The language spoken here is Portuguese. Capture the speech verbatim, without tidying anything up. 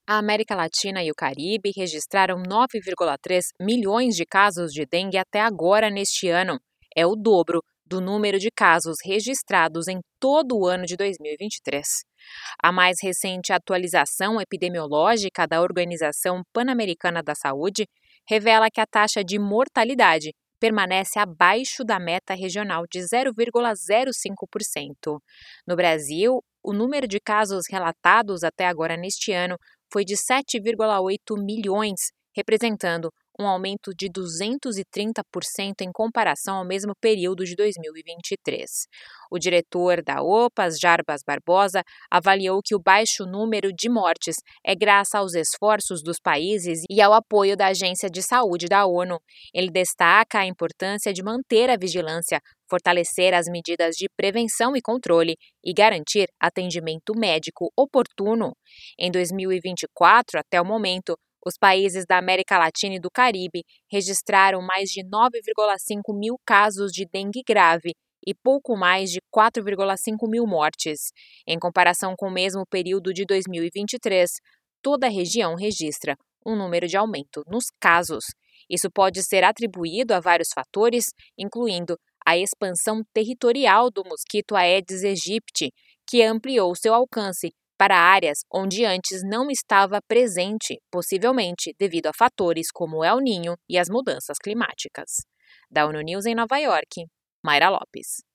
A América Latina e o Caribe registraram nove vírgula três milhões de casos de dengue até agora neste ano. É o dobro do número de casos registrados em todo o ano de dois mil e vinte e três. A mais recente atualização epidemiológica da Organização Pan-Americana da Saúde revela que a taxa de mortalidade permanece abaixo da meta regional de zero vírgula zero cinco por cento. No Brasil, o número de casos relatados até agora neste ano foi de sete vírgula oito milhões, representando um aumento de duzentos e trinta por cento em comparação ao mesmo período de dois mil e vinte e três. O diretor da OPAS, Jarbas Barbosa, avaliou que o baixo número de mortes é graças aos esforços dos países e ao apoio da Agência de Saúde da ONU. Ele destaca a importância de manter a vigilância, fortalecer as medidas de prevenção e controle e garantir atendimento médico oportuno. Em dois mil e vinte e quatro, até o momento, os países da América Latina e do Caribe registraram mais de nove vírgula cinco mil casos de dengue grave e pouco mais de quatro vírgula cinco mil mortes. Em comparação com o mesmo período de dois mil e vinte e três, toda a região registra um número de aumento nos casos. Isso pode ser atribuído a vários fatores, incluindo a expansão territorial do mosquito Aedes aegypti, que ampliou seu alcance para áreas onde antes não estava presente, possivelmente devido a fatores como o El Niño e as mudanças climáticas. Da ONU News em Nova York, Mayra Lopes.